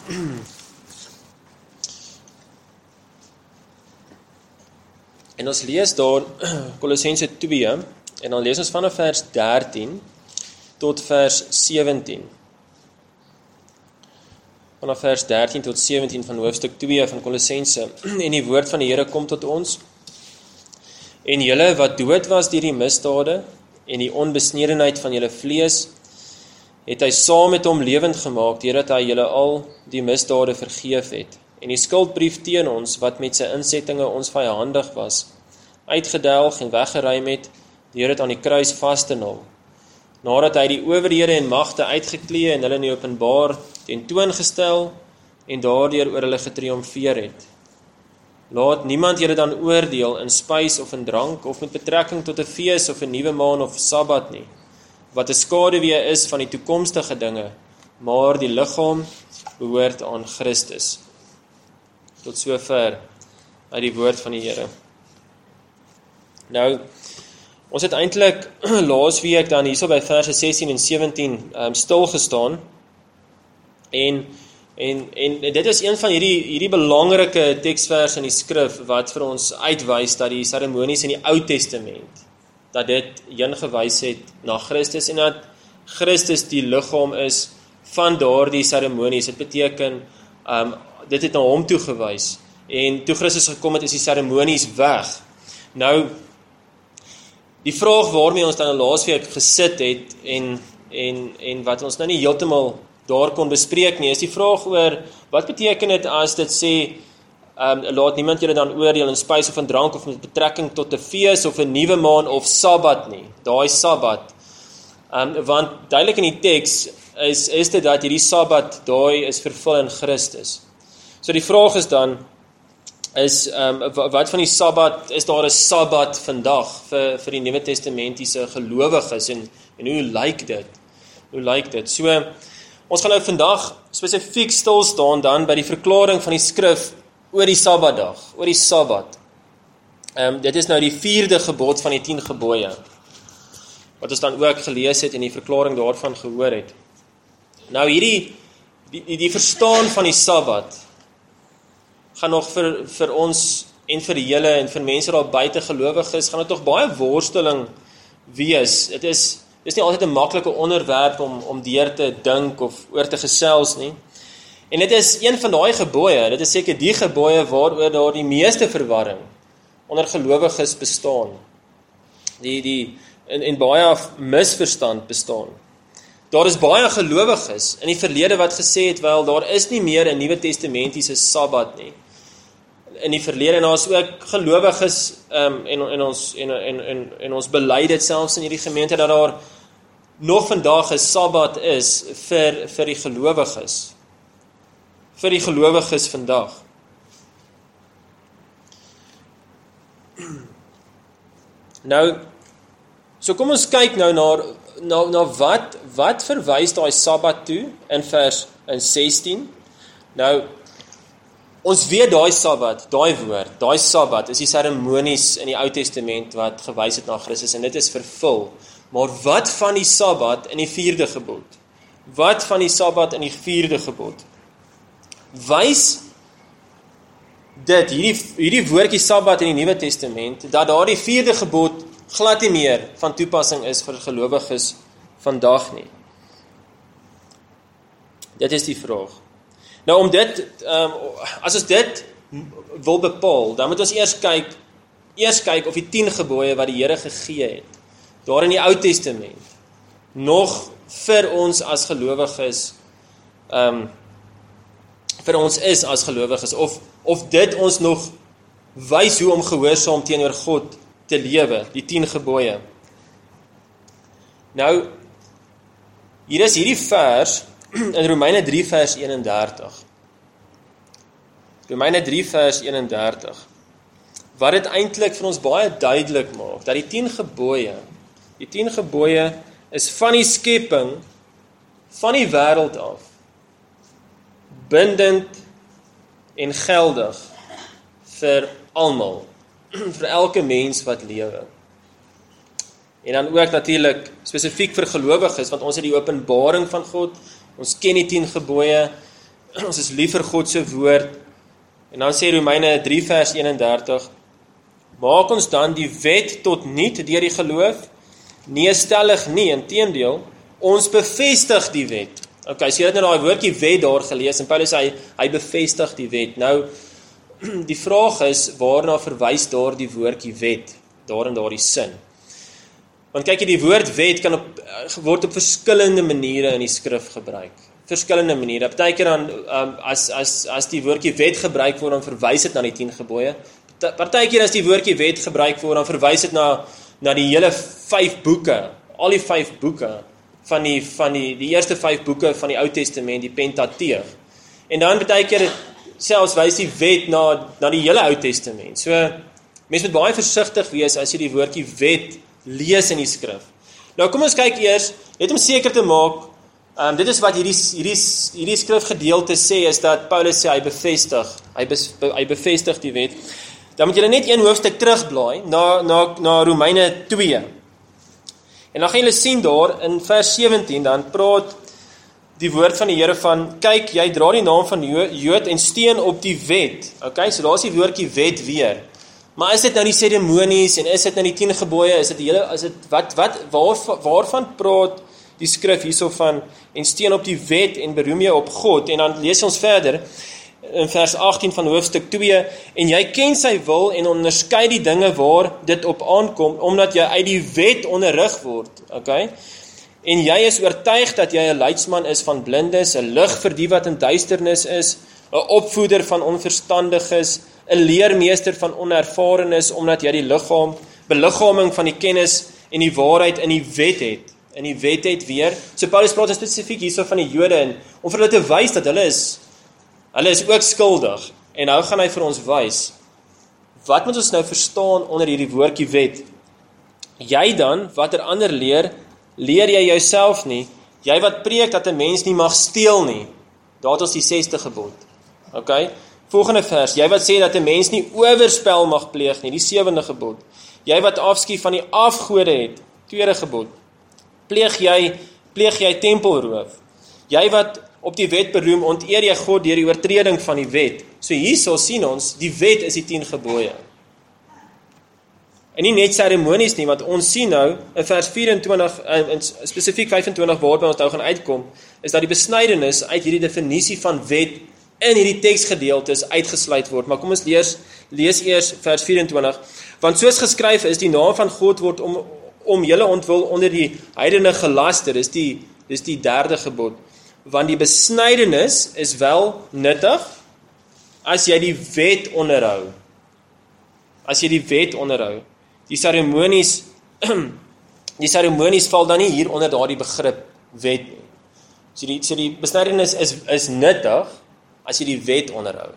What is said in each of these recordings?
En ons lees daar Kolossense 2 en dan lees ons vanaf vers 13 tot vers 17. Vanaf vers 13 tot 17 van hoofstuk 2 van Kolossense. En die woord van die Here kom tot ons. En julle wat dood was deur die misdade en die onbesnedenheid van julle vlees, het hy saam met hom lewend gemaak, deurdat hy julle al die misdade vergeef het. En die skuldbrief teen ons, wat met sy insettinge ons vyandig was, uitgedelg en weggeruim het, deur dit aan die kruis vas te nagel. Nadat hy die owerhede en magte uitgeklee en hulle in die openbaar tentoongestel en daardeur oor hulle getriomfeer het. Laat niemand julle dan oordeel in spys of in drank of met betrekking tot 'n fees of 'n nuwe maan of Sabbat nie, wat 'n skaduwee is van die toekomstige dinge, maar die liggaam behoort aan Christus. Tot sover uit die woord van die Here. Nou, ons het eintlik laasweek dan hierso by verse 16 en 17 stil gestaan. En dit is een van hierdie belangrike teksverse in die skrif wat vir ons uitwys dat die seremonies in die Ou Testament, dat dit heen gewys het na Christus en dat Christus die liggaam is van daardie seremonies. Dit beteken, dit het na hom toe gewys. En toe Christus gekom het, is die seremonies weg. Nou, die vraag waarmee ons dan laasweek gesit het en wat ons nou nie heeltemal daar kon bespreek nie, is die vraag oor, wat beteken dit as dit sê, laat niemand julle dan oordeel in spys of in drank of met betrekking tot 'n fees of 'n nuwe maan of Sabbat nie, daai Sabbat. Want duidelik in die teks is dit dat hierdie Sabbat, daai is vervul in Christus. So die vraag is dan, wat van die Sabbat, is daar 'n Sabbat vandag vir die Nuwe Testamentiese gelowiges en hoe lyk dit? Hoe lyk dit? So, ons gaan nou vandag spesifiek stil staan dan by die verklaring van die skrif oor die Sabbatdag, oor die Sabbat. Dit is nou die 4de gebod van die 10 gebooie, wat ons dan ook gelees het en die verklaring daarvan gehoor het. Nou die verstaan van die Sabbat gaan nog vir ons en vir julle en vir mense daar buite gelowiges, gaan dit tog baie worsteling wees. Dit is nie altyd 'n maklike onderwerp om deur te dink of oor te gesels nie. En dit is een van daai gebooie, dit is seker die gebooie waaroor daar die meeste verwarring onder gelowiges bestaan. En baie misverstand bestaan. Daar is baie gelowiges in die verlede wat gesê het, wel, daar is nie meer 'n Nuwe Testamentiese Sabbat nie. In die verlede, en daar is ook gelowiges, en ons bely dit selfs in hierdie gemeente, dat daar nog vandag 'n Sabbat is vir die gelowiges. Vir die gelowiges vandag. Nou, so kom ons kyk nou na wat verwys daai Sabbat toe in vers 16. Nou, ons weet daai Sabbat, daai woord, daai Sabbat is die seremonies in die Ou Testament wat gewys het na Christus en dit is vervul. Maar wat van die Sabbat in die 4de gebod? Wat van die Sabbat in die 4de gebod? Wys dit, hierdie woordjie Sabbat in die Nuwe Testament, dat daardie 4de gebod glad nie meer van toepassing is vir gelowiges vandag nie. Dit is die vraag. Nou om dit, as ons dit wil bepaal, dan moet ons eers kyk of die 10 gebooie wat die Here gegee het, daar in die Ou Testament, nog vir ons as gelowiges, vir ons is as gelowiges, of dit ons nog wys hoe om gehoorsaam teenoor God te lewe, die 10 gebooie. Nou, hier is hierdie vers, in Romeine 3 vers 31. Romeine 3 vers 31. Wat dit eintlik vir ons baie duidelik maak, dat die 10 gebooie is van die skepping, van die wêreld af, bindend en geldig vir almal, vir elke mens wat lewe. En dan ook natuurlik spesifiek vir gelowiges, want ons het die openbaring van God, ons ken die 10 gebooie, ons is lief vir God se woord. En dan sê Romeine 3 vers 31, maak ons dan die wet tot niet deur die geloof? Nee, stellig nie, inteendeel, ons bevestig die wet. Okay, so jy het nou daai woordjie wet daar gelees, en Paulus sê, hy bevestig die wet. Nou, die vraag is, waarna verwys daar die woordjie wet, daar in daardie sin? Want kyk, die woord wet word op verskillende maniere in die skrif gebruik. Verskillende maniere. Partykeer dan, as die woordjie wet gebruik word, dan verwys dit na die 10 gebooie. Partykeer as die woordjie wet gebruik word, dan verwys dit na die hele 5 boeke, al die 5 boeke, van die eerste 5 boeke van die Ou Testament, die Pentateeg. En dan partykeer selfs wys die wet na die hele Ou Testament. So, mens moet baie versigtig wees as jy die woordjie wet lees in die skrif. Nou kom ons kyk eers, net om seker te maak, dit is wat hierdie skrifgedeelte sê, is dat Paulus sê, hy bevestig die wet. Dan moet julle net een hoofstuk terugblaai, na Romeine 2. En dan gaan julle sien daar, in vers 17, dan praat die woord van die Here van, kyk, jy dra die naam van Jood en steun op die wet. Okay, so daar is die woordjie wet weer. Maar is dit nou die seremonies, en is dit nou die 10 gebooie, waarvan praat die skrif hierso van, en steun op die wet en beroem jy op God, en dan lees ons verder, in vers 18 van hoofstuk 2, en jy ken sy wil, en onderskei die dinge waar dit op aankom, omdat jy uit die wet onderrig word, okay? En jy is oortuig dat jy 'n leidsman is van blindes, 'n lig vir die wat in duisternis is, 'n opvoeder van onverstandiges, 'n leermeester van onervarenes, omdat jy die beliggaaming van die kennis en die waarheid in die wet het. In die wet het weer. So Paulus praat spesifiek hierso van die Jode, en om vir hulle te wys dat hulle is ook skuldig. En nou gaan hy vir ons wys, wat moet ons nou verstaan onder hierdie woordjie wet? Jy dan, wat ander leer jy jouself nie? Jy wat preek dat 'n mens nie mag steel nie. Daar het ons die 6de gebod. Okay? Volgende vers, jy wat sê dat 'n mens nie oorspel mag pleeg nie, die 7de gebod. Jy wat afskuw van die afgode het, 2de gebod. Pleeg jy tempelroof. Jy wat op die wet beroem, onteer jy God deur die oortreding van die wet. So hierso sien ons, die wet is die 10 gebooie. En nie net seremonies nie, want ons sien nou, in vers 24, in spesifiek 25, waarby ons nou gaan uitkom, is dat die besnydenis uit hierdie definisie van wet in hierdie teksgedeeltes uitgesluit word. Maar kom ons lees eers vers 24. Want soos geskryf is, die naam van God word om julle ontwil onder die heidene gelaster, dis die 3de gebod. Want die besnydenis is wel nuttig, as jy die wet onderhou. As jy die wet onderhou. Die seremonies val dan nie hier onder daardie begrip wet nie. So die besnydenis is nuttig, as jy die wet onderhou.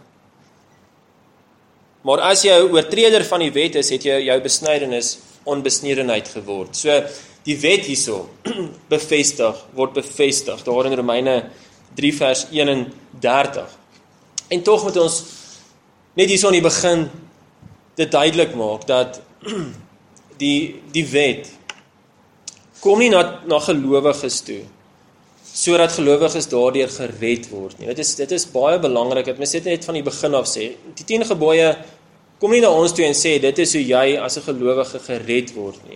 Maar as jy 'n oortreder van die wet is, het jy jou besnydenis onbesnedenheid geword. So, die wet hierso word bevestig, daar in Romeine 3 vers 31. En tog moet ons net hierso in die begin dit duidelik maak, dat die wet kom nie na gelowiges toe, sodat gelowiges daardeur gered word nie. Dit is baie belangrik, dat mens dit net van die begin af sê. Die 10 gebooie kom nie na ons toe en sê, dit is hoe jy as 'n gelowige gered word nie.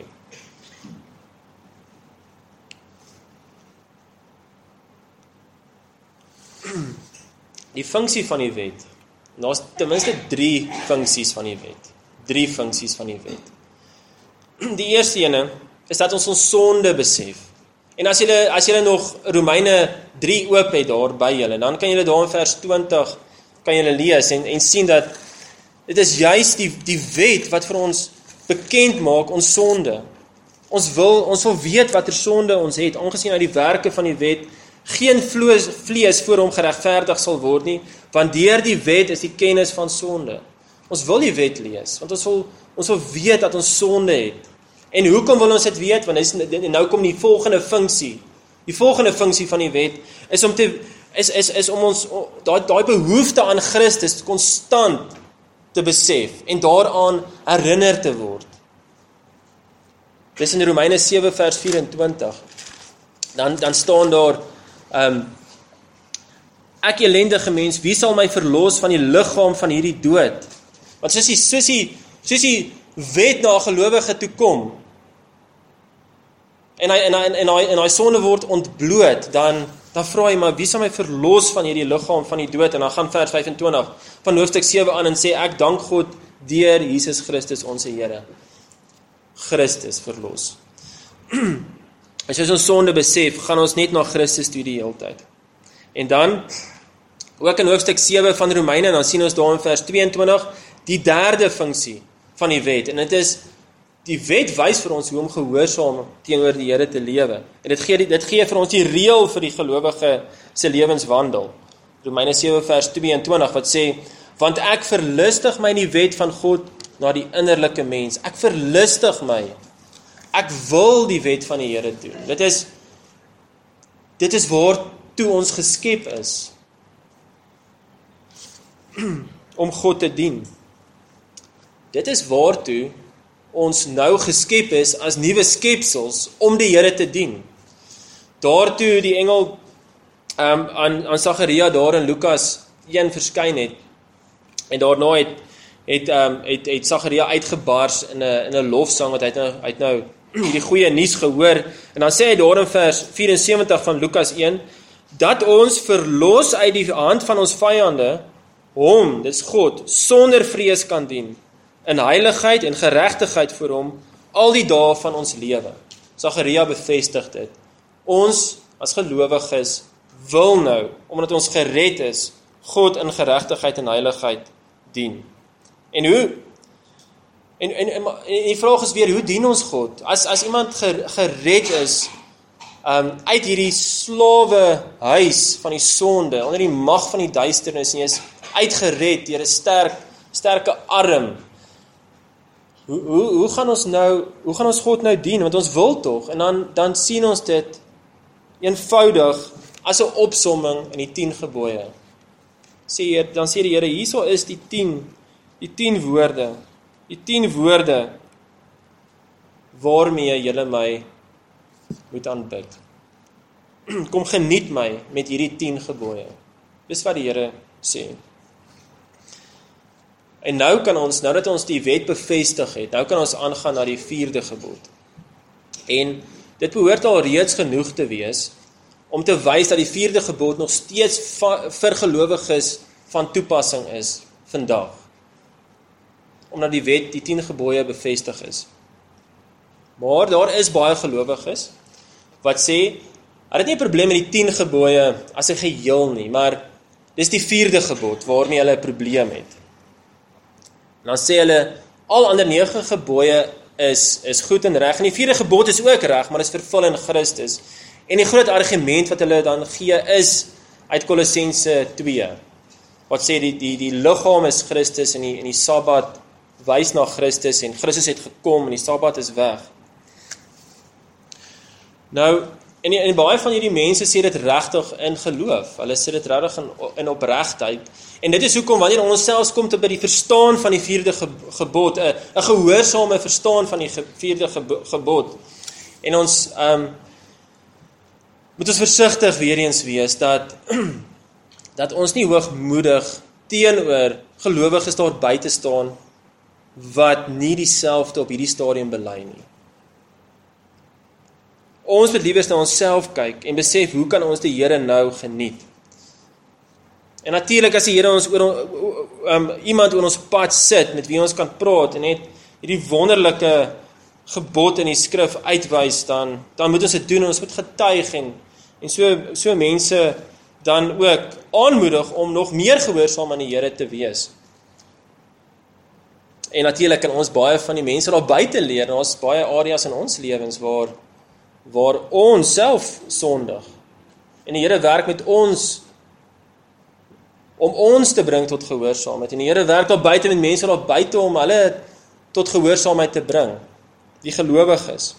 Die funksie van die wet, daar's ten minste 3 funksies van die wet. 3 funksies van die wet. Die eerste ene is dat ons sonde besef. En as julle nog Romeine 3 oop het daar by julle, dan kan julle daar in vers 20 kan julle lees en sien dat dit is juist die wet wat vir ons bekend maak ons sonde. Ons wil weet watter sonde ons het, aangesien uit die werke van die wet geen vlees voor hom geregverdig sal word nie, want deur die wet is die kennis van sonde. Ons wil die wet lees, want ons wil weet dat ons sonde het. En hoekom wil ons dit weet? Want nou kom die volgende funksie. Die volgende funksie van die wet is om ons daai behoefte aan Christus konstant te besef en daaraan herinner te word. Dis in Romeine 7 vers 24. Dan staan daar, ek ellendige mens, wie sal my verlos van die liggaam van hierdie dood? Want soos die wet na 'n gelowige toe kom, en hy sonde word ontbloot, dan vra hy, maar wie sal my verlos van hierdie liggaam van die dood? En dan gaan vers 25 van hoofstuk 7 aan en sê, ek dank God deur Jesus Christus ons Here. Christus verlos. As ons sonde besef, gaan ons net na Christus toe die hele tyd. En dan, ook in hoofstuk 7 van Romeine, dan sien ons daar in vers 22, die derde funksie van die wet. En dit is, die wet wys vir ons hoe om gehoorsaam teenoor die Here te lewe. En dit gee vir ons die reël vir die gelowige se lewenswandel. Romeine 7 vers 22 wat sê, want ek verlustig my in die wet van God na die innerlike mens. Ek verlustig my. Ek wil die wet van die Here doen. Dit is waartoe ons geskep is. Om God te dien. Dit is waartoe ons nou geskep is as nuwe skepsels om die Here te dien. Daartoe die engel aan Sagaria daar in Lukas 1 verskyn het, en daarna het Sagaria uitgebars in 'n lofsang, wat hy het nou die goeie nuus gehoor, en dan sê hy daar in vers 74 van Lukas 1, dat ons verlos uit die hand van ons vyande, hom, dis God, sonder vrees kan dien, in heiligheid en geregtigheid voor hom, al die dae van ons lewe. Sagaria bevestig dit. Ons, as gelowiges, wil nou, omdat ons gered is, God in geregtigheid en heiligheid dien. En hoe? En die vraag is weer, hoe dien ons God? As iemand gered is, uit hierdie slawe huis van die sonde, onder die mag van die duisternis, en jy is uitgered deur 'n sterke arm, hoe gaan ons God nou dien? Want ons wil tog, en dan sien ons dit eenvoudig as 'n opsomming in die 10 gebooie. Dan sê die Here, hierso is die 10 woorde waarmee julle my moet aanbid. Kom geniet my met hierdie 10 gebooie. Dis wat die Here sê. En nou dat ons die wet bevestig het, nou kan ons aangaan na die 4de gebod. En dit behoort al reeds genoeg te wees, om te wys dat die 4de gebod nog steeds vir gelowiges van toepassing is vandag. Omdat die wet, die 10 gebooie bevestig is. Maar daar is baie gelowiges wat sê, hulle het nie 'n probleem met die 10 gebooie as 'n geheel nie, maar dis die 4de gebod waarmee hulle 'n probleem het. En dan sê hulle, al ander 9 gebooie is goed en reg, en die 4de gebod is ook reg, maar is vervul in Christus. En die groot argument wat hulle dan gee is uit Kolossense 2, wat sê die liggaam is Christus en die Sabbat wys na Christus en Christus het gekom en die Sabbat is weg. Nou, en baie van hierdie mense sê dit regtig in geloof. Hulle sê dit regtig in opregtheid. En dit is hoekom wanneer ons selfs kom tot by die verstaan van die 4de gebod, 'n gehoorsame verstaan van die 4de gebod. En ons moet ons versigtig weer eens wees dat ons nie hoogmoedig teenoor gelowiges daar buite staan wat nie dieselfde op hierdie stadium bely nie. Ons moet liewers na onsself kyk en besef, hoe kan ons die Here nou geniet? En natuurlik as die Here ons iemand oor ons pad sit, met wie ons kan praat, en net hierdie wonderlike gebod in die skrif uitwys, dan moet ons dit doen, en ons moet getuig, en so mense dan ook aanmoedig om nog meer gehoorsaam aan die Here te wees. En natuurlik kan ons baie van die mense daar buite leer, en ons baie areas in ons lewens waar ons self sondig. En die Here werk met ons om ons te bring tot gehoorsaamheid. En die Here werk daar buite met mense daar buite om hulle tot gehoorsaamheid te bring. Die gelowiges.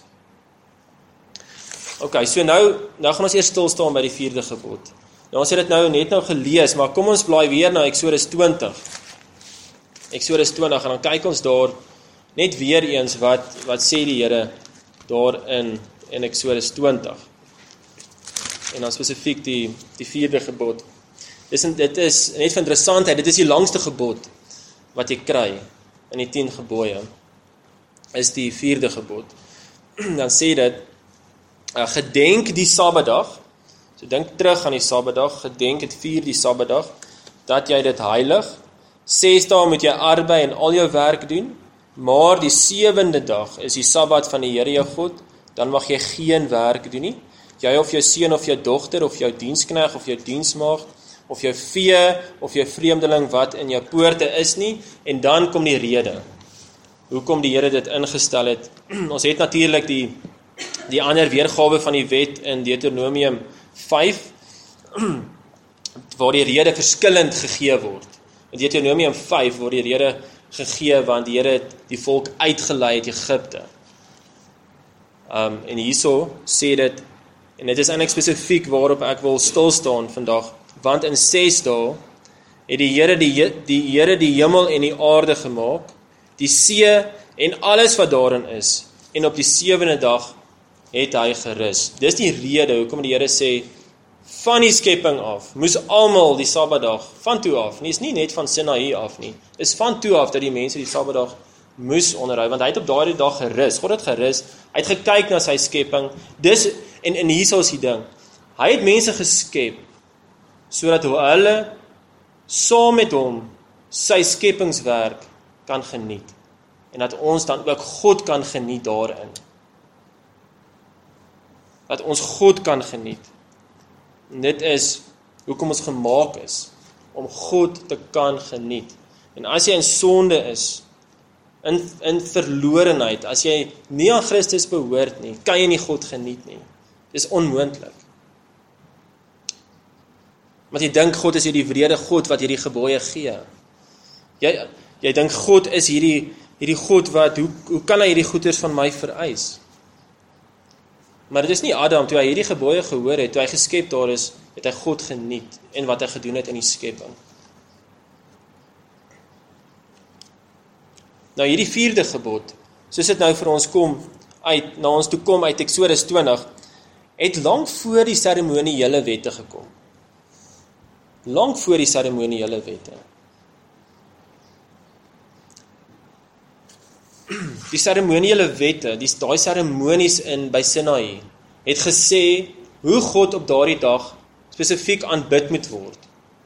Okay, so nou gaan ons eers stil staan by die 4de gebod. Nou ons het dit net nou gelees, maar kom ons blaai weer na Eksodus 20. Eksodus 20, en dan kyk ons daar net weer eens wat sê die Here daar in Eksodus 20. En dan spesifiek die 4de gebod. Dit is net vir interessantheid, dit is die langste gebod wat jy kry in die 10 gebooie, is die 4de gebod. Dan sê dit, gedenk die Sabbatdag, so dink terug aan die Sabbatdag, gedenk het 4 die Sabbatdag, dat jy dit heilig, 6 dae moet jy arbei en al jou werk doen, maar die 7de dag is die Sabbat van die Here jou God, dan mag jy geen werk doen nie, jy of jou seun of jou dogter, of jou diensknegt, of jou diensmaagd, of jou vee, of jou vreemdeling wat in jou poorte is nie, en dan kom die rede, hoekom die Here dit ingestel het. Ons het natuurlik die ander weergawe van die wet in Deuteronomium 5, waar die rede verskillend gegee word. In Deuteronomium 5 word die rede gegee, want die Here het die volk uitgelei uit Egipte. En hierso sê dit, en dit is eintlik spesifiek waarop ek wil stilstaan vandag, want in 6 dae het die Here die hemel en die aarde gemaak, die see en alles wat daarin is, en op die 7de dag het hy gerus. Dis die rede hoekom die Here sê, van die skepping af, moes almal die Sabbatdag van toe af, nie is nie net van Sinaï af nie, is van toe af dat die mense die Sabbatdag moes onderhou, want hy het op daardie dag gerus, God het gerus, hy het gekyk na sy skepping, en hier is die ding, hy het mense geskep, sodat hulle saam met hom sy skepingswerk kan geniet, en dat ons dan ook God kan geniet daarin. Dat ons God kan geniet. En dit is hoekom ons gemaak is, om God te kan geniet. En as jy in sonde is, in verlorenheid, as jy nie aan Christus behoort nie, kan jy nie God geniet nie. Dit is onmoontlik. Want jy dink God is hierdie wrede God wat hierdie gebooie gee. Jy dink God is hierdie God wat, hoe kan hy hierdie goeders van my vereis? Maar dit is nie Adam, toe hy hierdie gebooie gehoor het, toe hy geskep daar is, het hy God geniet, en wat hy gedoen het in die skepping. Nou hierdie 4de gebod, soos dit nou vir ons na ons toe kom uit Exodus 20, het lank voor die seremoniële wette gekom. Lank voor die seremoniële wette. Die seremoniële wette, daai seremonies by Sinaï, het gesê hoe God op daardie dag spesifiek aanbid moet word.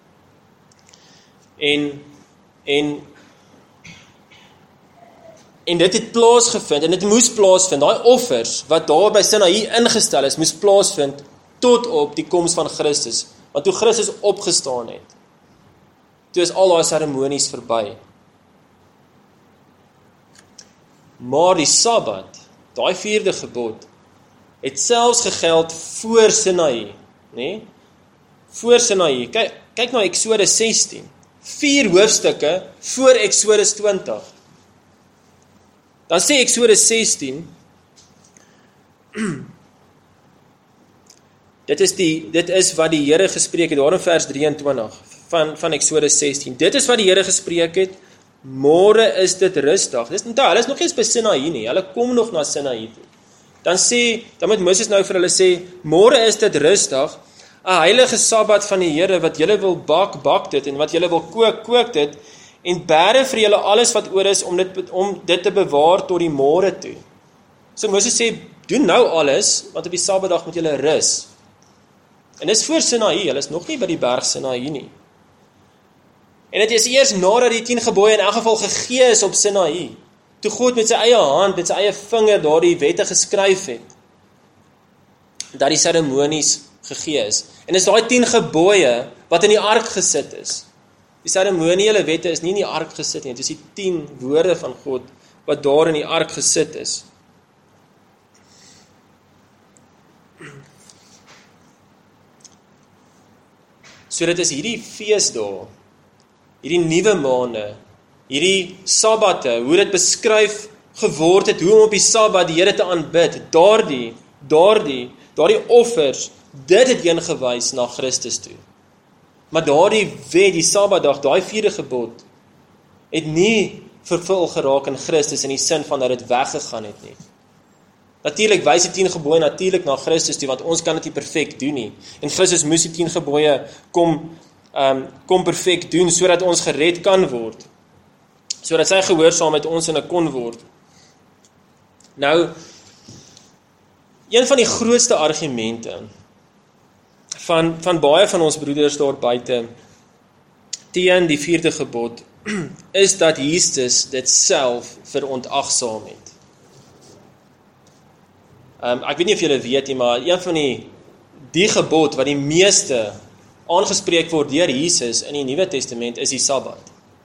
En dit het plaasgevind, en dit moes plaasvind, daai offers wat daar by Sinaï ingestel is, moes plaasvind tot op die koms van Christus. Want toe Christus opgestaan het, toe is al daai seremonies verby. Maar die Sabbat, daai 4de gebod, het selfs gegeld voor Sinaï, nee? Voor Sinaï. Kyk na Exodus 16, 4 hoofstukke voor Exodus 20. Dan sê Exodus 16, dit is wat die Here gespreek het, daar in vers 23 van Exodus 16. Dit is wat die Here gespreek het, môre is dit rusdag. Hulle is nog nie eens by Sinaï nie, hulle kom nog na Sinaï toe. Dan moet Moses nou vir hulle sê, môre is dit rusdag, 'n heilige Sabbat van die Here, wat julle wil bak dit, en wat julle wil kook dit, en bære vir julle alles wat oor is, om dit te bewaar tot die môre toe. So Moses sê, doen nou alles, want op die Sabbatdag moet julle rus. En dis voor Sinaï, hulle is nog nie by die berg Sinaï nie. En dit is eers nadat die 10 gebooie in elk geval gegee is op Sinaï, toe God met sy eie hand, met sy eie vinger daardie wette geskryf het, dat die seremonies gegee is. En is daai 10 gebooie wat in die ark gesit is. Die seremoniële wette is nie in die ark gesit nie, dit is die 10 woorde van God wat daar in die ark gesit is. So dit is hierdie feesdae, hierdie nuwe maande, hierdie sabbate, hoe dit beskryf geword het, hoe om op die Sabbat die Here te aanbid, daardie offers, dit het heen gewys na Christus toe. Maar daardie wet, die Sabbatdag, daai 4de gebod, het nie vervul geraak in Christus in die sin van dat dit weggegaan het nie. Natuurlik wys die 10 gebooie natuurlik na Christus toe, want ons kan dit nie perfek doen nie. En Christus moes die 10 gebooie kom kom perfek doen, sodat ons gered kan word, sodat sy gehoorsaamheid ons in 'n kon word. Nou, een van die grootste argumente van baie van ons broeders daar buite teen die 4de gebod, is dat Jesus dit self verontagsaam het. Ek weet nie of julle weet nie, maar een van die gebod wat die meeste aangespreek word deur Jesus in die Nuwe Testament is die Sabbat.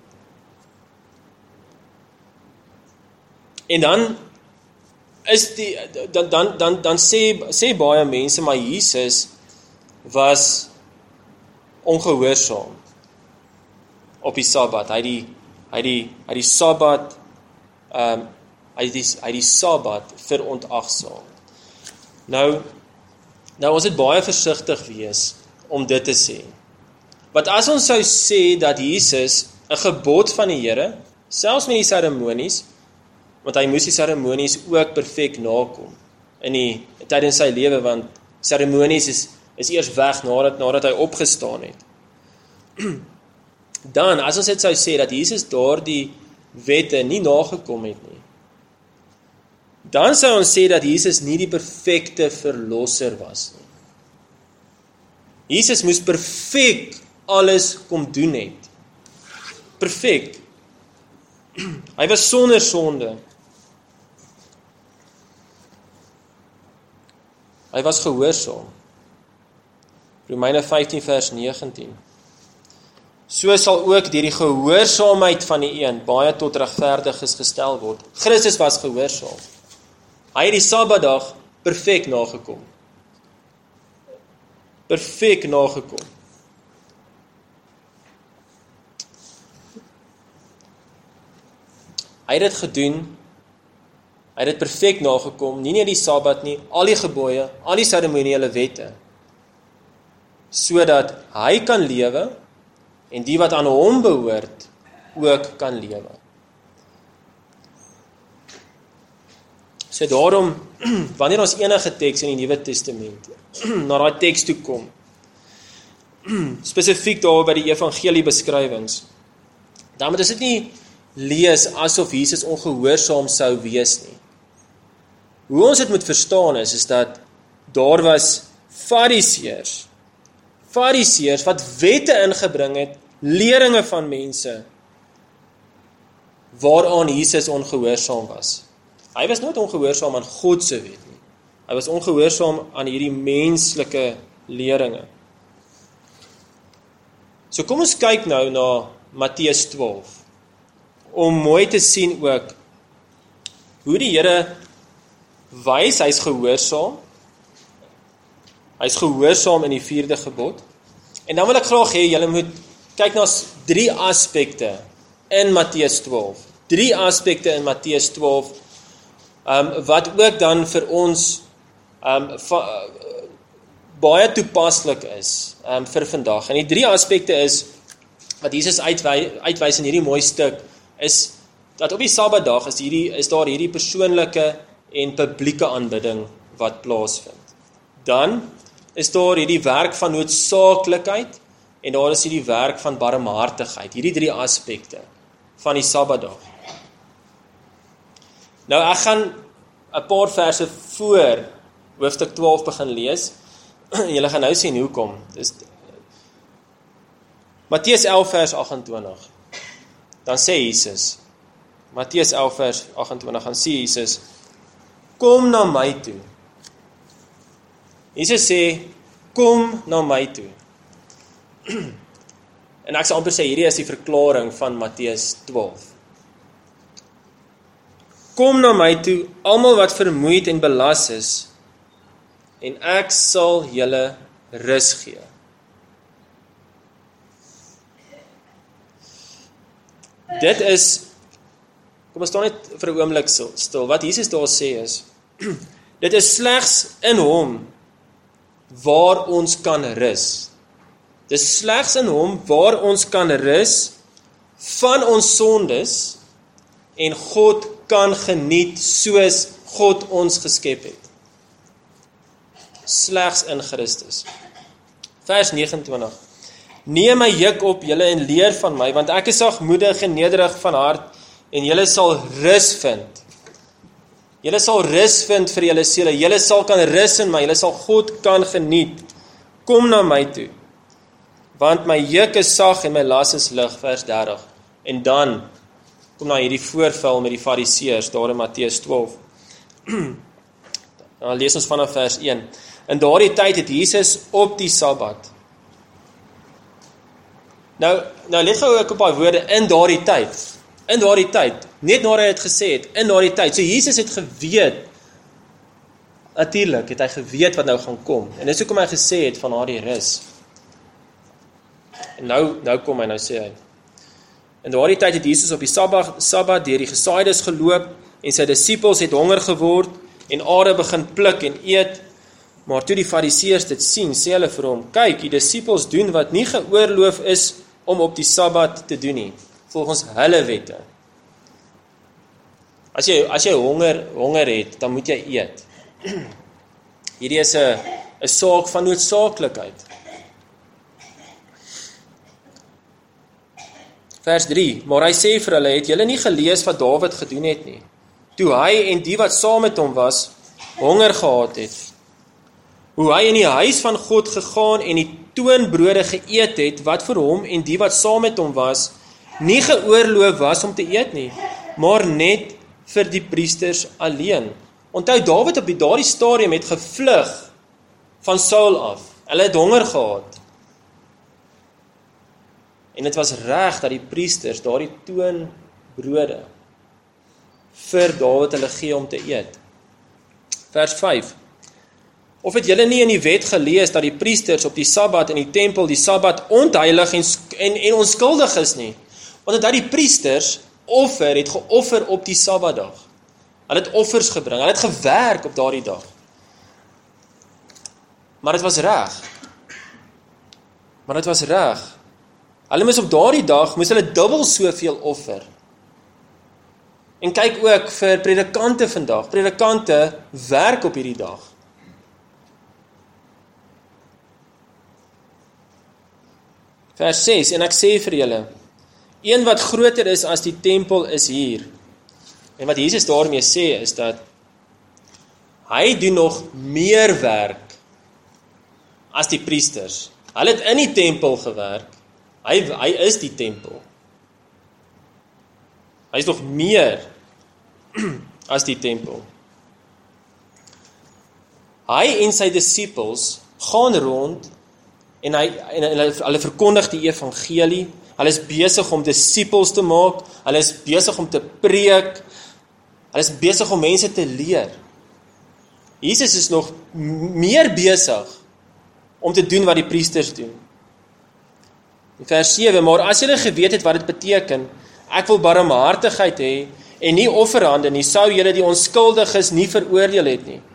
En dan is dan sê baie mense, maar Jesus was ongehoorsaam op die Sabbat. Hy het die Sabbat hy die Sabbat verontagsaam. Nou ons het baie versigtig wees om dit te sê. Want as ons sou sê dat Jesus 'n gebod van die Here, selfs met die seremonies, want hy moes die seremonies ook perfek nakom tydens sy lewe, want seremonies is eers weg nadat hy opgestaan het. Dan, as ons dit sou sê dat Jesus daardie wette nie nagekom het nie, dan sou ons sê dat Jesus nie die perfekte verlosser was nie. Jesus moes perfek alles kom doen het. Perfek. Hy was sonder sonde. Hy was gehoorsaam. Romeine 15 vers 19. So sal ook deur die gehoorsaamheid van die een baie tot regverdiges gestel word. Christus was gehoorsaam. Hy het die Sabbatdag perfek nagekom. Perfek nagekom. Hy het dit gedoen. Hy het dit perfek nagekom, nie net die Sabbat nie, al die gebooie, al die seremoniële wette, sodat hy kan lewe en die wat aan hom behoort ook kan lewe. So daarom, wanneer ons enige teks in die Nuwe Testament na daai teks toe kom, spesifiek daar by die evangelie beskrywings, dan moet ons dit nie lees asof Jesus ongehoorsaam sou wees nie. Hoe ons dit moet verstaan is dat daar was fariseërs wat wette ingebring het, leringe van mense, waaraan Jesus ongehoorsaam was. Hy was nooit ongehoorsaam aan God se wet nie. Hy was ongehoorsaam aan hierdie menslike leringe. So kom ons kyk nou na Matteus 12, om mooi te sien ook hoe die Here wys, hy's gehoorsaam. Hy's gehoorsaam in die 4de gebod. En dan wil ek graag hê julle moet kyk na 3 aspekte in Matteus 12. 3 aspekte in Matteus 12 wat ook dan vir ons baie toepaslik is vir vandag. En die 3 aspekte is wat Jesus uitwys in hierdie mooi stuk, is dat op die Sabbatdag is daar hierdie persoonlike en publieke aanbidding wat plaasvind. Dan is daar hierdie werk van noodsaaklikheid en daar is hierdie werk van barmhartigheid. Hierdie 3 aspekte van die Sabbatdag. Nou ek gaan 'n paar verse voor hoofstuk 12 begin lees. Julle gaan nou sien hoekom. Dis Matteus 11 vers 28. Dan sê Jesus, Matteus 11 vers 28, dan sê Jesus, kom na my toe. Jesus sê, kom na my toe. En ek sal amper sê, hierdie is die verklaring van Matteus 12. Kom na my toe, almal wat vermoeid en belas is, en ek sal julle rus gee. Dit is, kom ons staan net vir 'n oomblik stil, wat Jesus daar sê is, dit is slegs in hom waar ons kan rus. Dit is slegs in hom waar ons kan rus van ons sondes en God kan geniet soos God ons geskep het. Slegs in Christus. Vers 29. Neem my juk op julle en leer van my, want ek is sagmoedig en nederig van hart, en julle sal rus vind. Julle sal rus vind vir julle siele, julle sal kan rus in my, julle sal God kan geniet. Kom na my toe, want my juk is sag en my las is lig, vers 30. En dan kom na hierdie voorval met die fariseërs, daar in Matteus 12. Dan lees ons vanaf vers 1. In daardie tyd het Jesus op die Sabbat. Nou let gou ek op daai woorde, in daardie tyd, net nadat hy het gesê het, in daardie tyd, so Jesus het geweet, natuurlik het hy geweet wat nou gaan kom, en dis hoekom hy gesê het van daardie rus. En nou kom hy, nou sê hy, in daardie tyd het Jesus op die Sabbat deur die gesaaides geloop, en sy disippels het honger geword, en are begin pluk en eet, maar toe die fariseërs dit sien, sê hulle vir hom, kyk, die disippels doen wat nie geoorloof is om op die Sabbat te doen nie, volgens hulle wette. As jy honger het, dan moet jy eet. Hierdie is 'n saak van noodsaaklikheid. Vers 3, maar hy sê vir hulle, het julle nie gelees wat Dawid gedoen het nie, toe hy en die wat saam met hom was, honger gehad het. Hoe hy in die huis van God gegaan en die toonbrode geëet het, wat vir hom en die wat saam met hom was, nie geoorloof was om te eet nie, maar net vir die priesters alleen. Onthou, Dawid op daardie stadium het gevlug van Saul af. Hulle het honger gehad. En dit was reg dat die priesters daardie toonbrode vir Dawid hulle gee om te eet. Vers 5. Of het julle nie in die wet gelees dat die priesters op die Sabbat in die tempel die Sabbat ontheilig en onskuldig is nie? Want dat die priesters het geoffer op die Sabbatdag. Hulle het offers gebring, hulle het gewerk op daardie dag. Maar dit was reg. Hulle moes op daardie dag, moes hulle dubbel soveel offer. En kyk ook vir predikante vandag. Predikante werk op hierdie dag. Vers 6, en ek sê vir julle, een wat groter is as die tempel is hier. En wat Jesus daarmee sê is dat hy doen nog meer werk as die priesters. Hulle het in die tempel gewerk. Hy is die tempel. Hy is nog meer as die tempel. Hy en sy disippels gaan rond en hulle verkondig die evangelie. Hulle is besig om disippels te maak. Hulle is besig om te preek. Hulle is besig om mense te leer. Jesus is nog meer besig om te doen wat die priesters doen. In vers 7, maar as julle geweet het wat dit beteken, ek wil barmhartigheid hê en nie offerhande nie, sou julle die onskuldiges nie veroordeel het nie.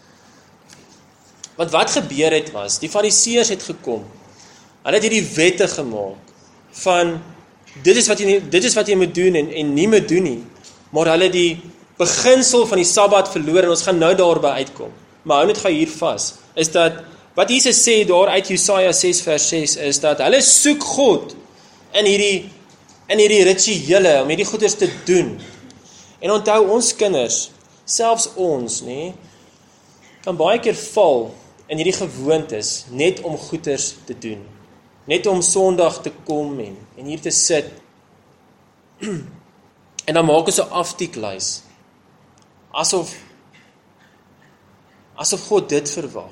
Want wat gebeur het was, die fariseërs het gekom. Hulle het hierdie wette gemaak van dit is wat jy moet doen en nie moet doen nie. Maar hulle die beginsel van die Sabbat verloor en ons gaan nou daarby uitkom. Maar hou net gou hier vas, is dat wat Jesus sê daar uit Jesaja 6 vers 6 is dat hulle soek God in hierdie rituele om hierdie goeders te doen. En onthou ons kinders, selfs ons, kan baie keer val in hierdie gewoontes net om goeders te doen. Net om Sondag te kom en hier te sit. En dan maak ons 'n aftieklys. Asof God dit verwag.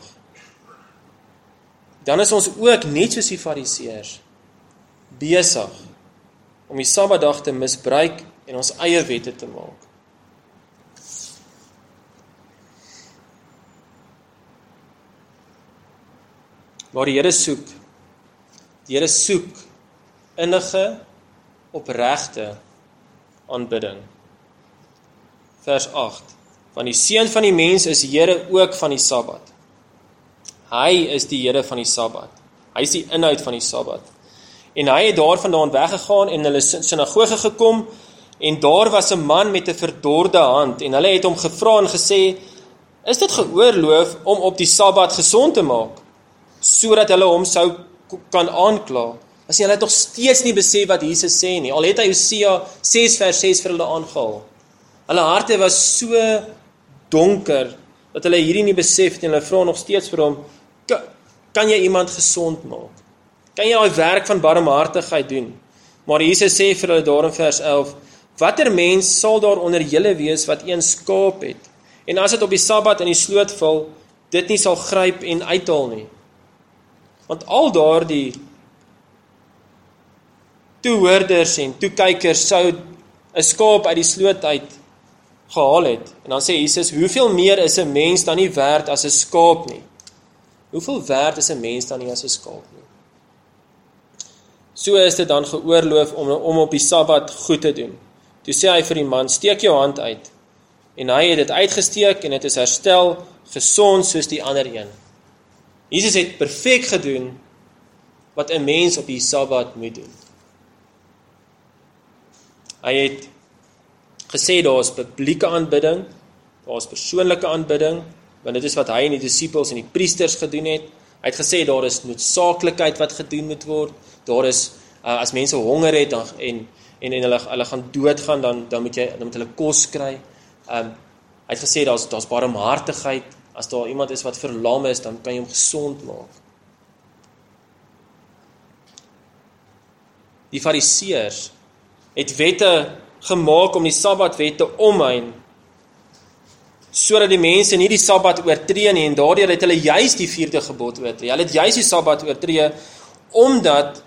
Dan is ons ook net soos die fariseërs besig om die Sabbatdag te misbruik en ons eie wette te maak. Maar die Here soek innige, opregte aanbidding. Vers 8. Want die Seun van die mens is Here ook van die Sabbat. Hy is die Here van die Sabbat. Hy is die inhoud van die Sabbat. En hy het daarvandaan weggegaan en hulle sinagoge gekom en daar was 'n man met 'n verdorde hand en hulle het hom gevra en gesê, is dit geoorloof om op die Sabbat gesond te maak? Sodat hulle hom sou kan aankla. as jy hulle nog steeds nie besef wat Jesus sê nie, al het hy Hosea 6 vers 6 vir hulle aangehaal. Hulle harte was so donker, dat hulle hierdie nie besef het en hulle vra nog steeds vir hom, kan jy iemand gesond maak? Kan jy daai werk van barmhartigheid doen? Maar Jesus sê vir hulle daar in vers 11, watter mens sal daar onder julle wees wat een skaap het, en as dit op die Sabbat in die sloot val, dit nie sal gryp en uithaal nie? Want al daardie toehoorders en toekykers sou 'n skaap uit die sloot uit gehaal het. En dan sê Jesus, hoeveel meer is 'n mens dan nie werd as 'n skaap nie? Hoeveel werd is 'n mens dan nie as 'n skaap nie? So is dit dan geoorloof om op die Sabbat goed te doen. Toe sê hy vir die man, steek jou hand uit. En hy het dit uitgesteek en het is herstel, gesond soos die ander een. Jesus het perfek gedoen wat 'n mens op die Sabbat moet doen. Hy het gesê daar is publieke aanbidding, daar is persoonlike aanbidding, want dit is wat hy en die disippels en die priesters gedoen het. Hy het gesê daar is noodsaaklikheid wat gedoen moet word. Daar is as mense honger het en hulle gaan doodgaan, dan moet hulle kos kry. Hy het gesê daar's barmhartigheid. As daar iemand is wat verlam is, dan kan jy hom gesond maak. Die Fariseërs het wette gemaak om die Sabbatwet te omheind, sodat die mense nie die Sabbat oortree nie, en daardeur het hulle juis die 4de gebod oortree. Hulle het juis die Sabbat oortree, omdat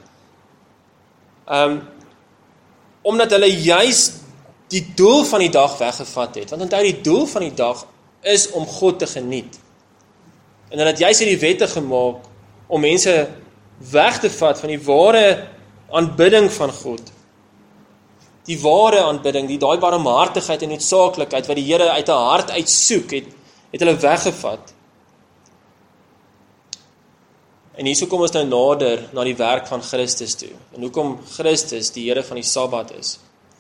hulle juis die doel van die dag weggevat het. Want onthou, die doel van die dag is om God te geniet. En hulle het juis hierdie wette gemaak om mense weg te vat van die ware aanbidding van God. Die ware aanbidding, die daai barmhartigheid en noodsaaklikheid wat die Here uit 'n hart uitsoek, het hulle weggevat. En hierso kom ons nou nader na die werk van Christus toe. En hoekom Christus die Here van die Sabbat is.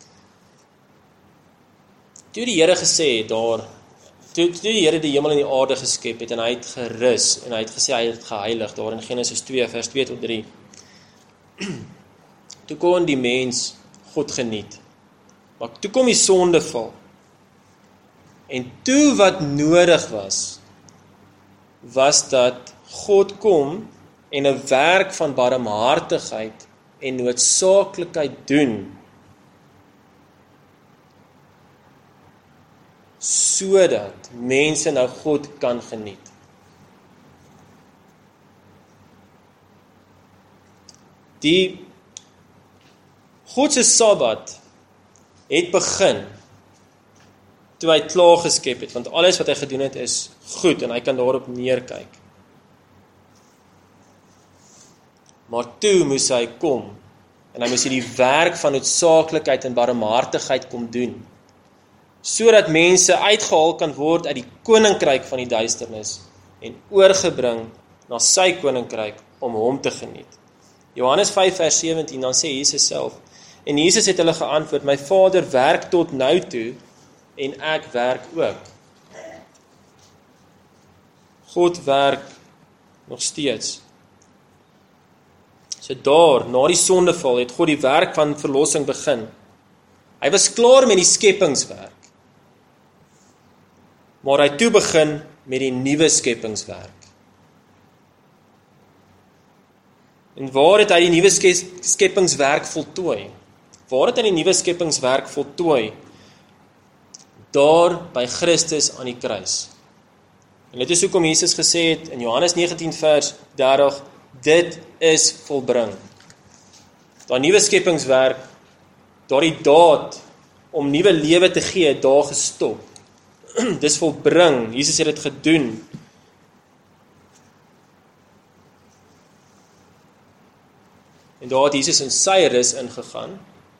Toe die Here gesê het daar, toe die Here die hemel en die aarde geskep het, en hy het gerus, en hy het gesê hy het geheilig, daar in Genesis 2 vers 2 tot 3. Toe kon die mens God geniet. Maar toe kom die sondeval. En toe wat nodig was dat God kom en 'n werk van barmhartigheid en noodsaaklikheid doen, sodat mense nou God kan geniet. Die God se Sabbat het begin toe hy klaar geskep het, want alles wat hy gedoen het is goed en hy kan daarop neerkyk. Maar toe moes hy kom en hy moes hierdie werk van noodsaaklikheid en barmhartigheid kom doen, sodat mense uitgehaal kan word uit die koninkryk van die duisternis en oorgebring na sy koninkryk om hom te geniet. Johannes 5 vers 17, dan sê Jesus self, en Jesus het hulle geantwoord, my Vader werk tot nou toe, en ek werk ook. God werk nog steeds. So daar, na die sondeval, het God die werk van verlossing begin. Hy was klaar met die skepingswerk. Maar hy toe begin met die nuwe skepingswerk. En waar het hy die nuwe skepingswerk voltooi? Waar het hy die nuwe skepingswerk voltooi? Daar by Christus aan die kruis. En dit is hoekom Jesus gesê het in Johannes 19 vers 30, dit is volbring. Daai nuwe skepingswerk, daardie daad om nuwe lewe te gee, daar gestop. Dis volbring. Jesus het dit gedoen. En daar het Jesus in sy rus ingegaan,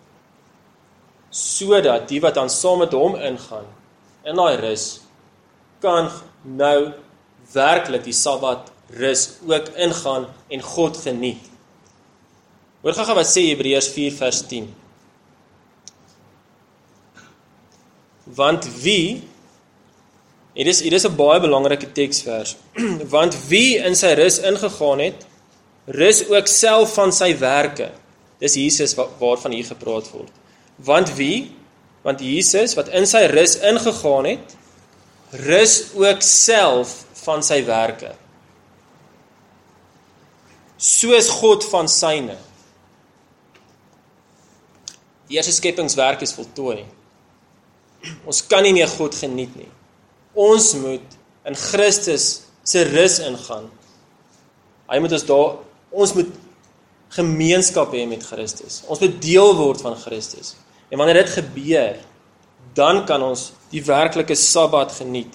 sodat die wat dan saam met hom ingaan, in daai rus, kan nou werklik die Sabbat rus ook ingaan en God geniet. Hoor gou wat sê Hebreërs 4 vers 10. Want wie, hier is 'n baie belangrike teksvers, want wie in sy rus ingegaan het, rus ook self van sy werke. Dis Jesus waarvan hier gepraat word. Want wie? Want Jesus, wat in sy rus ingegaan het, rus ook self van sy werke. Soos God van syne. Die eerste skepingswerk is voltooi. Ons kan nie meer God geniet nie. Ons moet in Christus se rus ingaan. Ons moet gemeenskap hê met Christus. Ons moet deel word van Christus. En wanneer dit gebeur, dan kan ons die werklike Sabbat geniet.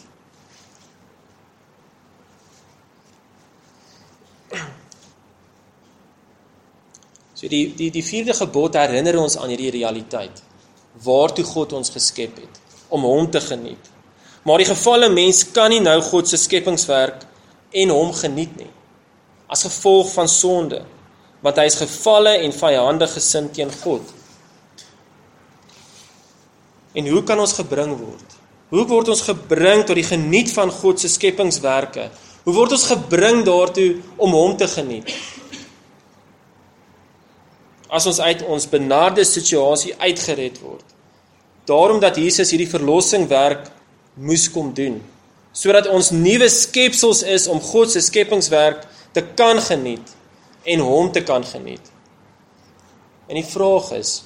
So die vierde gebod herinner ons aan hierdie realiteit, waartoe God ons geskep het, om hom te geniet. Maar die gevalle mens kan nie nou God se skepingswerk en hom geniet nie, as gevolg van sonde, want hy is gevalle en vyandig gesind teen God. En hoe kan ons gebring word? Hoe word ons gebring tot die geniet van God se skepingswerke? Hoe word ons gebring daartoe om hom te geniet? As ons uit ons benarde situasie uitgered word. Daarom dat Jesus hierdie verlossingwerk moes kom doen, sodat ons nuwe skepsels is om God se skepingswerk te kan geniet en hom te kan geniet. En die vraag is,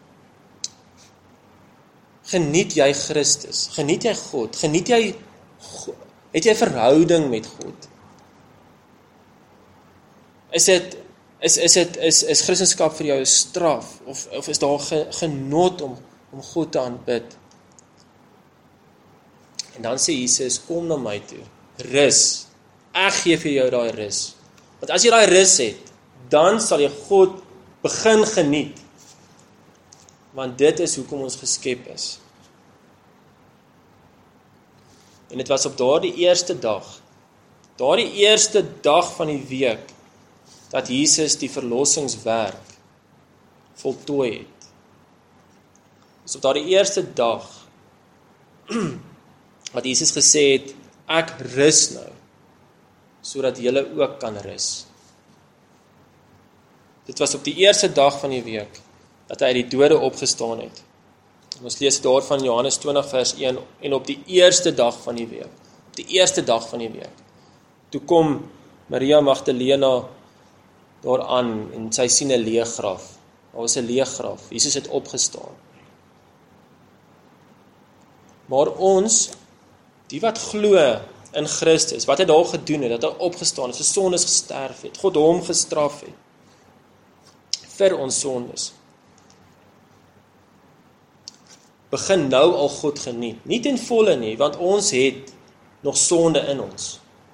geniet jy Christus? Geniet jy God? Het jy verhouding met God? Is Christendom vir jou 'n straf of is daar genot om God te aanbid? En dan sê Jesus, kom na my toe. Rus. Ek gee vir jou daai rus. Want as jy daai rus het, dan sal jy God begin geniet. Want dit is hoekom ons geskep is. En dit was op daardie eerste dag van die week, dat Jesus die verlossingswerk voltooi het. Dus op daardie eerste dag, wat Jesus gesê het, ek rus nou, sodat julle ook kan rus. Dit was op die eerste dag van die week, dat hy uit die dode opgestaan het. En ons lees daarvan in Johannes 20 vers 1, en op die eerste dag van die week, toe kom Maria Magdalena daaraan, en sy sien 'n leë graf. Daar was 'n leë graf, Jesus het opgestaan. Maar ons, die wat glo in Christus, wat hy daar gedoen het, dat hy opgestaan het, sy sondes gesterf het, God hom gestraf het, vir ons sondes, begin nou al God geniet, nie ten volle nie, want ons het nog sonde in ons.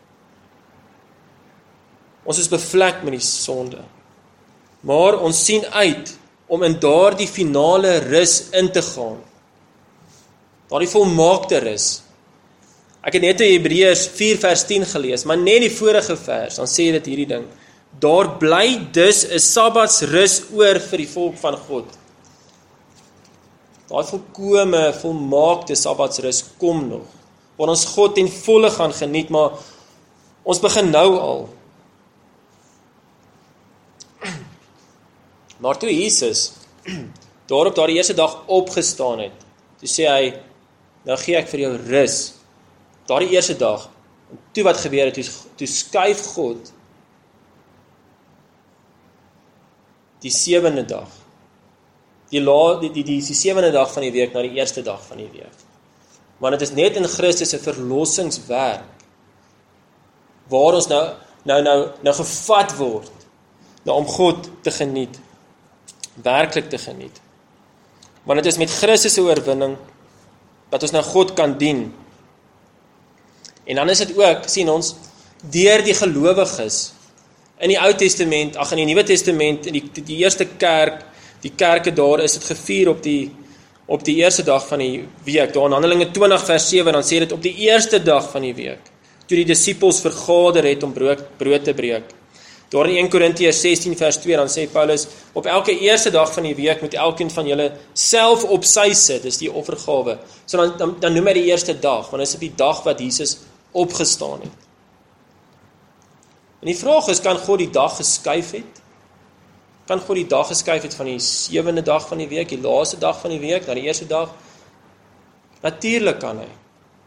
Ons is bevlek met die sonde, maar ons sien uit om in daardie finale rus in te gaan, daardie volmaakte rus. Ek het net in Hebreërs 4 vers 10 gelees, maar net die vorige vers, dan sê dit hierdie ding, daar bly dus 'n Sabbatsrus oor vir die volk van God. Daai volkome, volmaakte Sabbatsrus kom nog, waar ons God ten volle gaan geniet, maar ons begin nou al. Maar toe Jesus daarop daardie eerste dag opgestaan het, toe sê hy, nou gee ek vir jou rus. Daardie eerste dag, en toe wat gebeur het, toe skuif God die 7de dag, die 7de dag van die week na die eerste dag van die week. Want dit is net in Christus 'n verlossingswerk, waar ons nou gevat word, nou om God te geniet, werklik te geniet. Want dit is met Christus se oorwinning, dat ons nou God kan dien. En dan is dit ook, sien ons, deur die gelowiges, in die Ou Testament, in die Nuwe Testament, die eerste kerk, die kerke daar is dit gevier op die eerste dag van die week. Daar in Handelinge 20 vers 7, dan sê dit op die eerste dag van die week, toe die disippels vergader het om brood te breek. Daar in 1 Korintiërs 16 vers 2, dan sê Paulus, op elke eerste dag van die week moet elkeen van julle self op sy sit, dis die offergawe. So dan noem hy die eerste dag, want dit is op die dag wat Jesus opgestaan het. En die vraag is, kan God die dag geskuif het? Kan God die dag geskuif het van die 7de dag van die week, die laaste dag van die week, na die eerste dag? Natuurlik kan hy.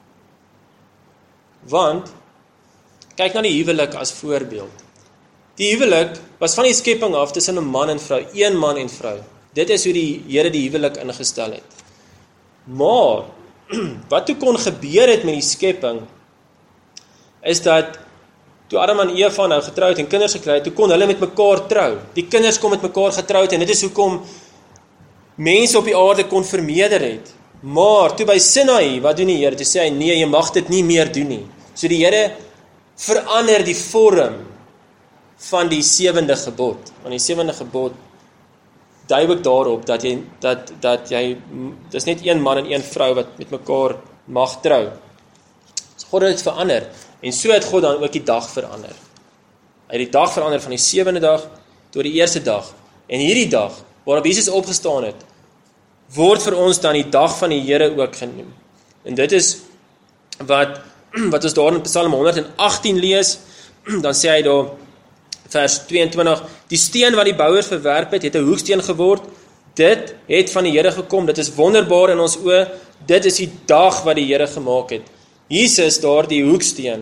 Want, kyk na die huwelik as voorbeeld. Die huwelik was van die skepping af tussen 'n man en vrou, een man en vrou. Dit is hoe die Here die huwelik ingestel het. Maar, wat toe kon gebeur het met die skepping, is dat toe Adam en Eva nou getroud en kinders gekry het, toe kon hulle met mekaar trou. Die kinders kon met mekaar getroud en dit is hoekom mense op die aarde kon vermeerder het. Maar toe by Sinai, wat doen die Here? Toe sê hy, nee, jy mag dit nie meer doen nie. So die Here verander die vorm van die 7de gebod. Want die 7de gebod dui ook daarop dat jy dis net een man en een vrou wat met mekaar mag trou. So God het dit verander. En so het God dan ook die dag verander. Hy het die dag verander van die 7de dag tot die eerste dag. En hierdie dag, waarop Jesus opgestaan het, word vir ons dan die dag van die Here ook genoem. En dit is wat ons daar in Psalm 118 lees, dan sê hy daar, vers 22, die steen wat die bouers verwerp het 'n hoeksteen geword, dit het van die Here gekom, dit is wonderbaar in ons oë, dit is die dag wat die Here gemaak het. Jesus daar die hoeksteen,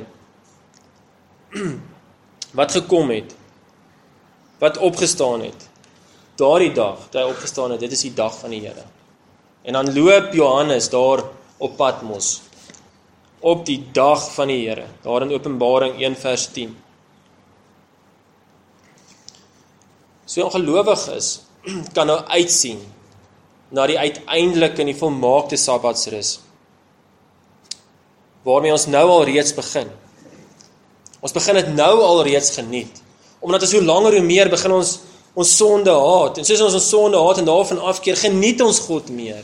wat gekom het, wat opgestaan het, daardie dag, dat hy opgestaan het, dit is die dag van die Here. En dan loop Johannes daar op Patmos, op die dag van die Here, daar in Openbaring 1 vers 10. So ongelowig is, kan nou uitsien na die uiteindelike en die volmaakte Sabbatsrus, waarmee ons nou al reeds begin. Ons begin dit nou al reeds geniet, omdat ons hoe langer hoe meer begin ons sonde haat, en soos ons sonde haat en daarvan afkeer, geniet ons God meer.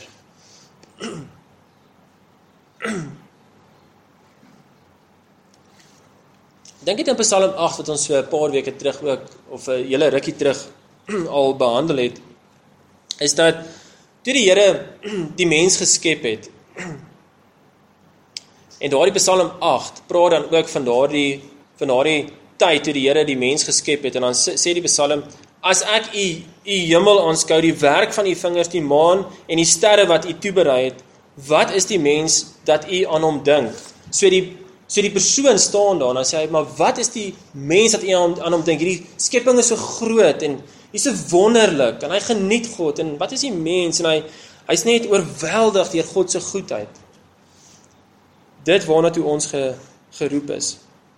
Dink dit in Psalm 8 wat ons so 'n paar weke terug ook, of 'n hele rukkie terug al behandel het, is dat toe die Here die mens geskep het, en daardie Psalm 8 praat dan ook van daardie tyd toe die Here die mens geskep het, en dan sê die Psalm, as ek u hemel aanskou, die werk van u vingers, die maan en die sterre wat u toeberei het, wat is die mens dat u aan hom dink? So die persoon staan daar en dan sê hy, maar wat is die mens dat u aan hom dink? Hierdie skepping is so groot en hy is so wonderlik en hy geniet God, en wat is die mens? En hy's net oorweldig deur God se goedheid. Dit waarna toe ons geroep is.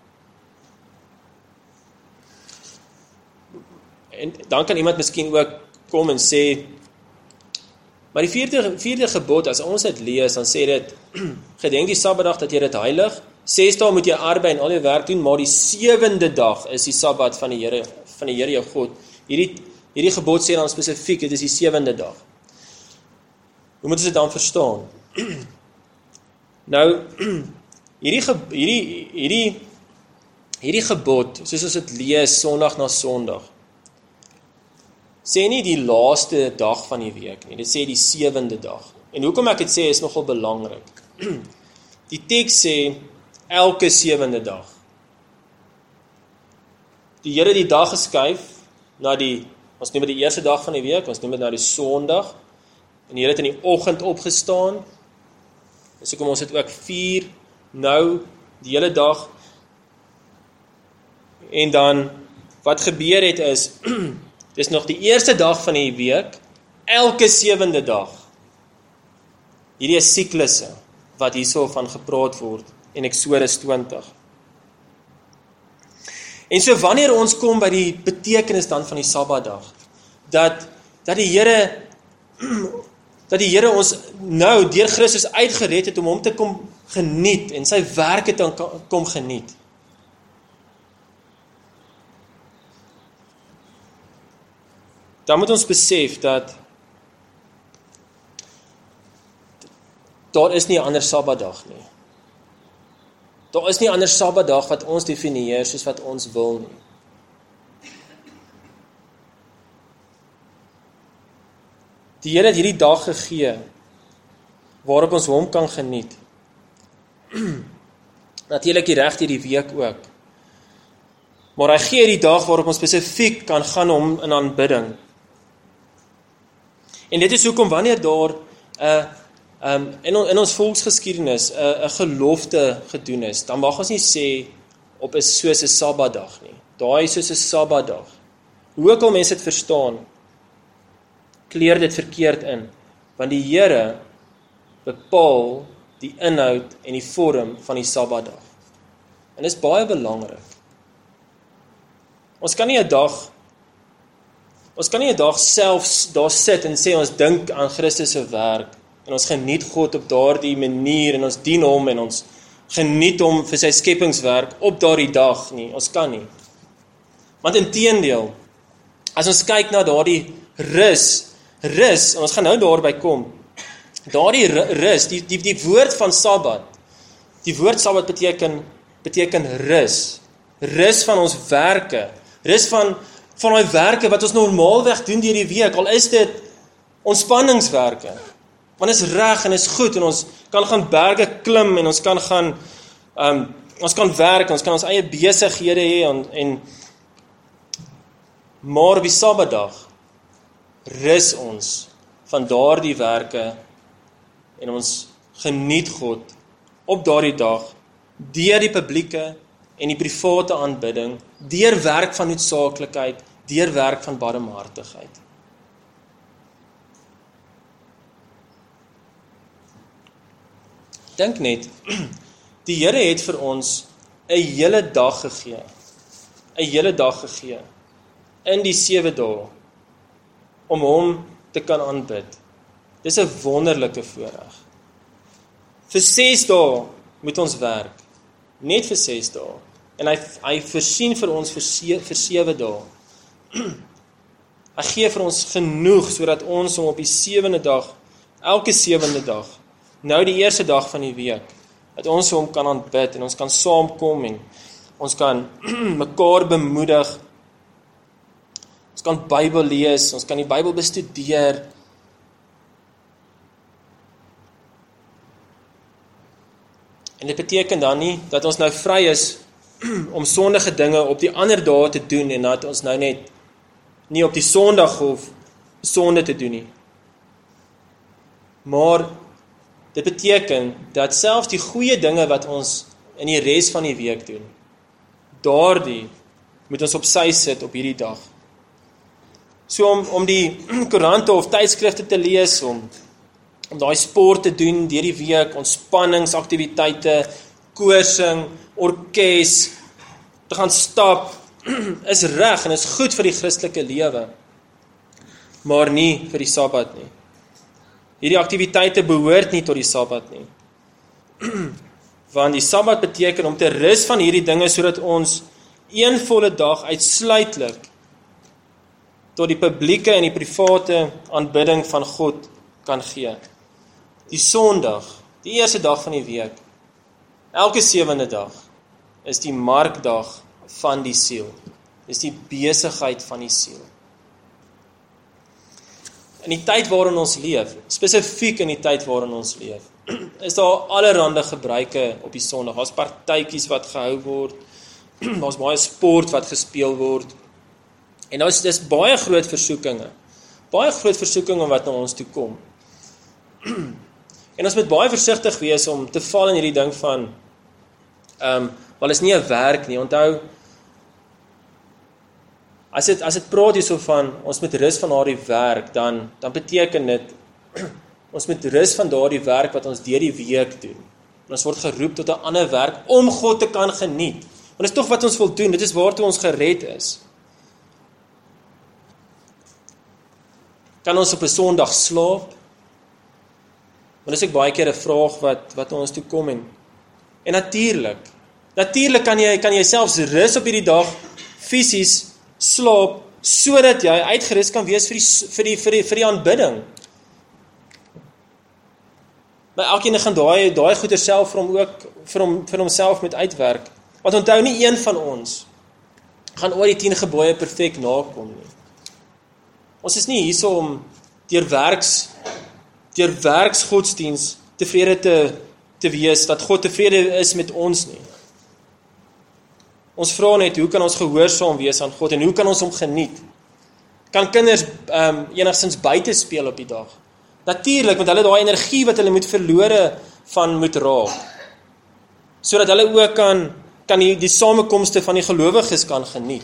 En dan kan iemand miskien ook kom en sê, maar die vierde gebod, as ons dit lees, dan sê dit, gedenk die Sabbatdag dat jy dit heilig, 6 dae moet jy arbei en al jou werk doen, maar die 7de dag is die Sabbat van die Here jou God. Hierdie gebod sê dan spesifiek, dit is die 7de dag. Hoe moet ons dit dan verstaan? Nou, hierdie gebod, soos ons dit lees, Sondag na Sondag, sê nie die laaste dag van die week nie, dit sê die 7de dag. En hoekom ek dit sê is nogal belangrik. Die teks sê elke 7de dag. Die Here die dag geskuif na ons noem dit die eerste dag van die week, ons noem dit na die Sondag, en die Here het in die oggend opgestaan, en so kom ons het ook vier nou die hele dag, en dan wat gebeur het is, dis nog die eerste dag van die week, elke 7de dag. Hierdie is siklusse, wat hierso van gepraat word, in Eksodus 20. En so wanneer ons kom by die betekenis dan van die Sabbatdag, dat die Here ons nou deur Christus uitgered het om hom te kom geniet, en sy werke te kom geniet. Dan moet ons besef dat daar is nie 'n ander Sabbatdag nie. Daar is nie 'n ander Sabbatdag wat ons definieer soos wat ons wil nie. Die Here het hierdie dag gegee waarop ons hom kan geniet. Natuurlik die reg hierdie week ook. Maar hy gee die dag waarop ons spesifiek kan gaan hom in aanbidding. En dit is hoekom wanneer daar in ons volksgeskiedenis 'n gelofte gedoen is, dan mag ons nie sê op is soos 'n Sabbatdag nie. Daai is soos 'n Sabbatdag. Hoe ook al mense dit verstaan, kleer dit verkeerd in, want die Here bepaal die inhoud en die vorm van die Sabbatdag. En dit is baie belangrik. Ons kan nie 'n dag selfs daar sit en sê ons dink aan Christus se werk en ons geniet God op daardie manier en ons dien hom en ons geniet hom vir sy skepingswerk op daardie dag nie. Ons kan nie. Want inteendeel, as ons kyk na daardie rus, en ons gaan nou daarby kom, daardie rus, die woord van Sabbat, die woord Sabbat beteken rus van ons werke, rus van die werke wat ons normaalweg doen deur die week, al is dit ontspanningswerke, want is reg en is goed, en ons kan gaan berge klim, en ons kan gaan, ons kan werk, ons kan ons eie besighede hê, maar op die Sabbatdag rus ons van daardie werke, en ons geniet God op daardie dag, deur die publieke en die private aanbidding, deur werk van noodsaaklikheid, deur werk van barmhartigheid. Dink net, die Here het vir ons 'n hele dag gegee, in die 7 dae, om hom te kan aanbid. Dis 'n wonderlike voorreg. Vir 6 dae moet ons werk, net vir 6 dae, en hy voorsien vir ons vir 7 dae. Hy gee vir ons genoeg, sodat ons hom op die 7de dag, elke 7de dag, nou die eerste dag van die week, dat ons hom kan aanbid, en ons kan saamkom, en ons kan mekaar bemoedig, ons kan Bybel lees, ons kan die Bybel bestudeer, en dit beteken dan nie, dat ons nou vry is, om sondige dinge op die ander dae te doen, en dat ons nou net nie op die Sondag of sonde te doen nie. Maar dit beteken dat selfs die goeie dinge wat ons in die res van die week doen, daardie moet ons op sy sit op hierdie dag. So om die koerante of tydskrifte te lees, om daai sport te doen deur die week, ontspanningsaktiwiteite, koorsing, orkes, te gaan stap, is reg en is goed vir die Christelike lewe, maar nie vir die Sabbat nie. Hierdie aktiwiteite behoort nie tot die Sabbat nie. Want die Sabbat beteken om te rus van hierdie dinge, sodat ons een volle dag uitsluitlik tot die publieke en die private aanbidding van God kan gee. Die Sondag, die eerste dag van die week, elke 7de dag, is die markdag van die siel. Dis die besigheid van die siel. In die tyd waarin ons leef, spesifiek in die tyd waarin ons leef, is daar allerhande gebruike op die Sondag. Daar's partytjies wat gehou word, daar's baie sport wat gespeel word, en dis baie groot versoekinge wat na ons toe kom. En ons moet baie versigtig wees om te val in hierdie ding van, wel is nie 'n werk nie. Onthou, as dit praat hierso van, ons moet rus van daardie werk, dan beteken dit, ons moet rus van daardie werk wat ons deur die week doen. En ons word geroep tot 'n ander werk, om God te kan geniet. Want dit is tog wat ons wil doen, dit is waartoe ons gered is. Kan ons op 'n Sondag slaap? Want dis ek baie keer 'n vraag wat ons toe kom, en natuurlik kan jy selfs rus op hierdie dag, fisies slaap, sodat jy uitgerus kan wees vir die aanbidding. Maar elkeen gaan daai goeie self vir homself met uitwerk. Want onthou, nie een van ons gaan ooit die 10 gebooie perfek nakom nie. Ons is nie hierso om deur werksgodsdiens tevrede te wees, dat God tevrede is met ons nie. Ons vra net, hoe kan ons gehoorsaam wees aan God en hoe kan ons hom geniet? Kan kinders enigstens buite speel op die dag? Natuurlik, want hulle daai energie wat hulle moet verlore van moet raak. Sodat hulle ook kan die samekomste van die gelowiges kan geniet.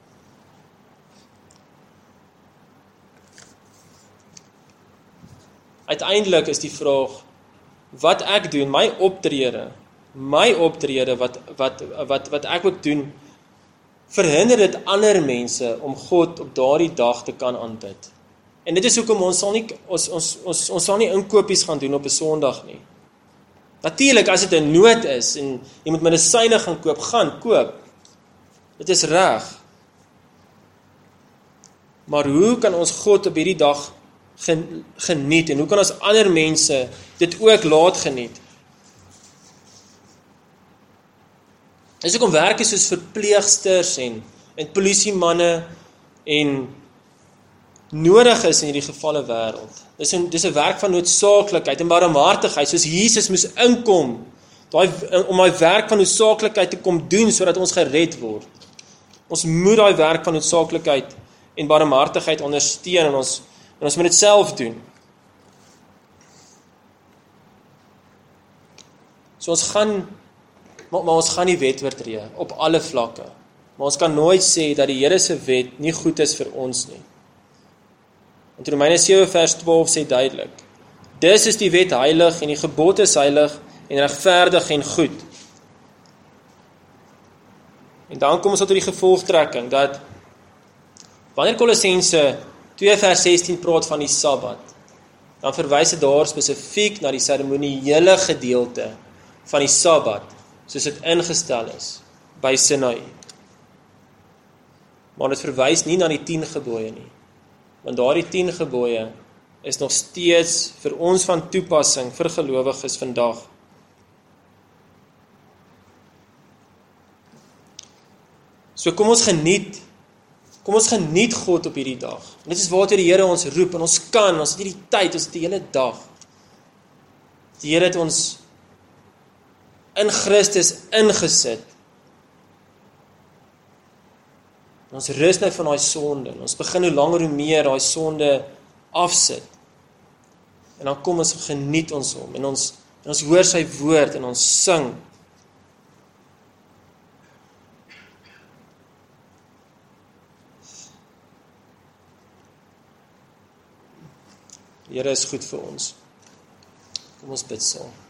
Uiteindelik is die vraag, wat ek doen, my optrede wat ek ook doen, verhinder dit ander mense om God op daardie dag te kan aanbid. En dit is hoekom ons sal nie inkopies gaan doen op 'n Sondag nie. Natuurlik, as dit 'n nood is en jy moet medisyne gaan koop. Dit is reg. Maar hoe kan ons God op hierdie dag geniet en hoe kan ons ander mense dit ook laat geniet? Dis hoekom werk soos verpleegsters en polisiemanne en nodig is in hierdie gevalle wêreld. Dis 'n werk van noodsaaklikheid en barmhartigheid, soos Jesus moes inkom, om daai werk van noodsaaklikheid te kom doen, sodat ons gered word. Ons moet daai werk van noodsaaklikheid en barmhartigheid ondersteun, en ons moet dit self doen. So ons gaan nie wet oortree op alle vlakke. Maar ons kan nooit sê dat die Here se wet nie goed is vir ons nie. Want Romeine 7 vers 12 sê duidelik: Dis is die wet heilig en die gebod is heilig en regverdig en goed. En dan kom ons tot die gevolgtrekking dat wanneer Kolossense 2 vers 16 praat van die Sabbat, dan verwys dit daar spesifiek na die seremoniële gedeelte van die Sabbat, soos dit ingestel is by Sinai. Maar dit verwys nie na die 10 gebooie nie. Want daardie 10 gebooie is nog steeds vir ons van toepassing vir gelowiges vandag. So kom ons geniet God op hierdie dag. En dit is waartoe die Here ons roep, en ons het hierdie tyd, ons het die hele dag. Die Here het ons in Christus ingesit. En ons rus nou van daai sonde. En ons begin hoe langer hoe meer daai sonde afsit. En dan kom ons geniet ons hom. En ons hoor sy woord en ons sing. Die Here is goed vir ons. Kom ons bid saam.